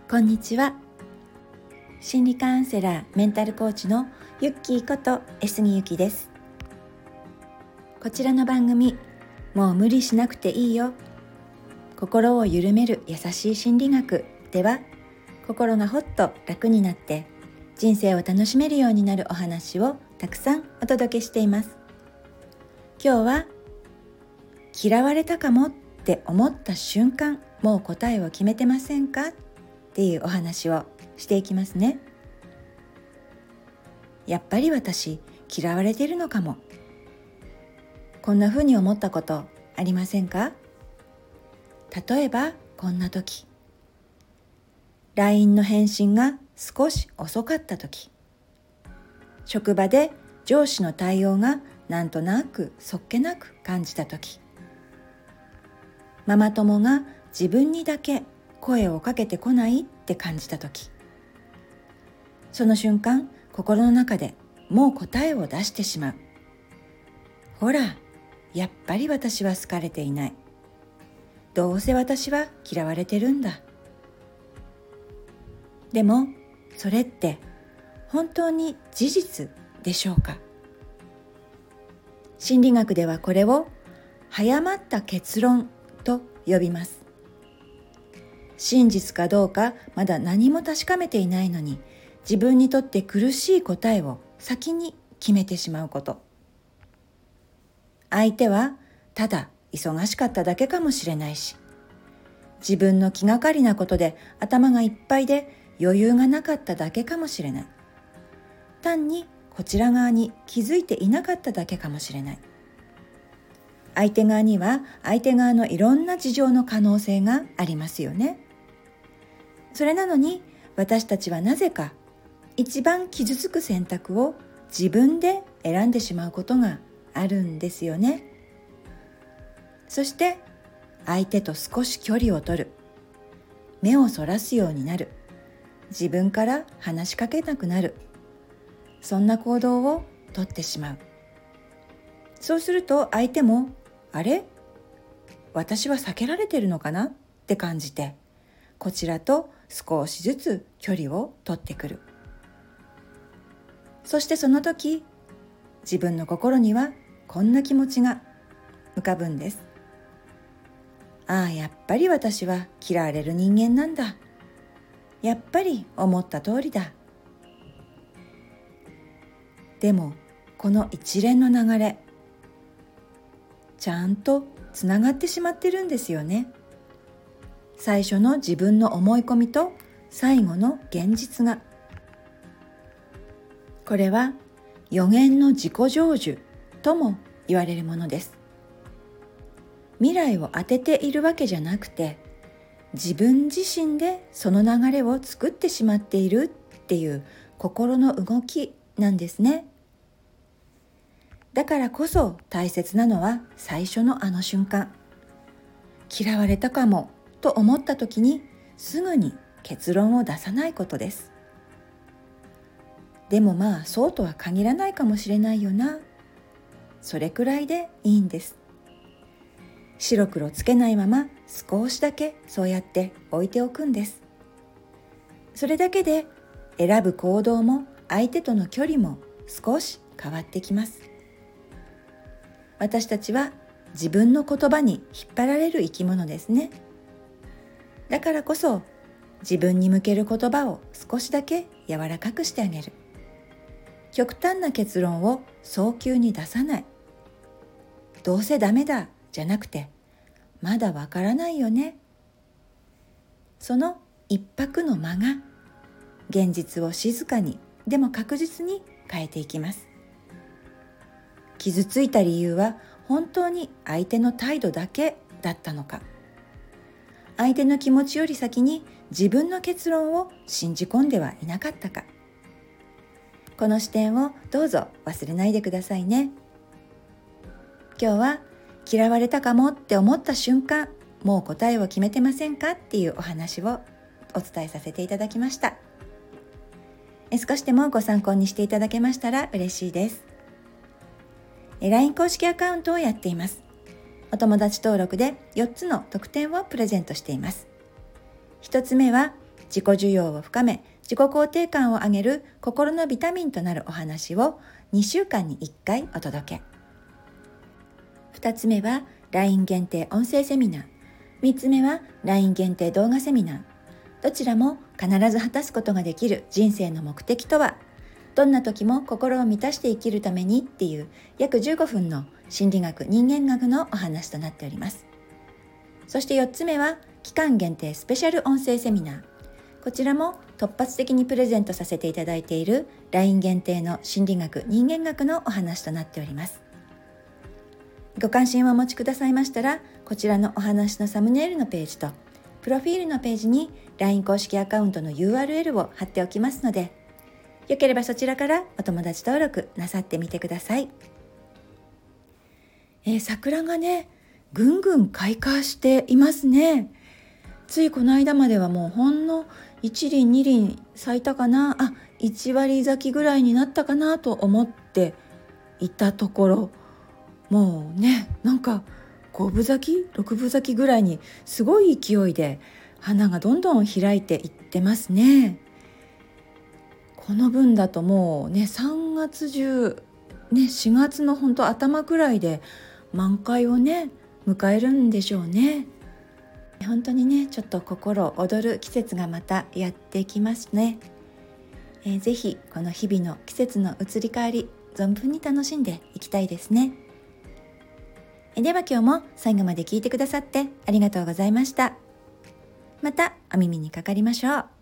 こんにちは。心理カウンセラー、メンタルコーチのユッキーこと江杉ゆきです。こちらの番組、もう無理しなくていいよ、心を緩める優しい心理学では、心がほっと楽になって人生を楽しめるようになるお話をたくさんお届けしています。今日は嫌われたかもって思った瞬間、もう答えを決めてませんかっていうお話をしていきますね。やっぱり私嫌われてるのかも。こんな風に思ったことありませんか？例えばこんな時、 LINE の返信が少し遅かった時、職場で上司の対応がなんとなくそっけなく感じた時、ママ友が自分にだけ声をかけてこないって感じた時、その瞬間心の中でもう答えを出してしまう。ほら、やっぱり私は好かれていない。どうせ私は嫌われてるんだ。でもそれって本当に事実でしょうか？心理学ではこれを早まった結論と呼びます。真実かどうかまだ何も確かめていないのに、自分にとって苦しい答えを先に決めてしまうこと。相手はただ忙しかっただけかもしれないし、自分の気がかりなことで頭がいっぱいで余裕がなかっただけかもしれない。単にこちら側に気づいていなかっただけかもしれない。相手側には相手側のいろんな事情の可能性がありますよね。それなのに私たちはなぜか一番傷つく選択を自分で選んでしまうことがあるんですよね。そして相手と少し距離を取る、目をそらすようになる、自分から話しかけなくなる、そんな行動をとってしまう。そうすると相手も、あれ？私は避けられてるのかなって感じて、こちらと少しずつ距離を取ってくる。そしてその時、自分の心にはこんな気持ちが浮かぶんです。ああ、やっぱり私は嫌われる人間なんだ。やっぱり思った通りだ。でもこの一連の流れ、ちゃんとつながってしまってるんですよね。最初の自分の思い込みと最後の現実が。これは予言の自己成就とも言われるものです。未来を当てているわけじゃなくて、自分自身でその流れを作ってしまっているっていう心の動きなんですね。だからこそ大切なのは最初のあの瞬間、嫌われたかもと思った時にすぐに結論を出さないことです。でもまあそうとは限らないかもしれないよな。それくらいでいいんです。白黒つけないまま少しだけそうやって置いておくんです。それだけで選ぶ行動も相手との距離も少し変わってきます。私たちは自分の言葉に引っ張られる生き物ですね。だからこそ自分に向ける言葉を少しだけ柔らかくしてあげる。極端な結論を早急に出さない。どうせダメだじゃなくて、まだわからないよね。その一拍の間が現実を静かにでも確実に変えていきます。傷ついた理由は本当に相手の態度だけだったのか、相手の気持ちより先に自分の結論を信じ込んではいなかったか。この視点をどうぞ忘れないでくださいね。今日は嫌われたかもって思った瞬間、もう答えを決めてませんかっていうお話をお伝えさせていただきました。少しでもご参考にしていただけましたら嬉しいです。LINE 公式アカウントをやっています。お友達登録で4つの特典をプレゼントしています。1つ目は自己需要を深め、自己肯定感を上げる心のビタミンとなるお話を2週間に1回お届け。2つ目は LINE 限定音声セミナー。3つ目は LINE 限定動画セミナー。どちらも必ず果たすことができる人生の目的とは、どんな時も心を満たして生きるためにっていう約15分の心理学人間学のお話となっております。そして4つ目は期間限定スペシャル音声セミナー。こちらも突発的にプレゼントさせていただいている LINE 限定の心理学人間学のお話となっております。ご関心をお持ちくださいましたら、こちらのお話のサムネイルのページとプロフィールのページに LINE 公式アカウントの URL を貼っておきますので、よければそちらからお友達登録なさってみてください。桜がね、ぐんぐん開花していますね。ついこの間まではもうほんの1輪2輪咲いたかな、1割咲きぐらいになったかなと思っていたところ、もうね、なんか5分咲き6分咲きぐらいにすごい勢いで花がどんどん開いていってますね。この分だともうね、3月中ね、4月の本当頭くらいで満開をね迎えるんでしょうね。本当にね、ちょっと心躍る季節がまたやってきますね。ぜひこの日々の季節の移り変わり、存分に楽しんでいきたいですね。では今日も最後まで聞いてくださってありがとうございました。またお耳にかかりましょう。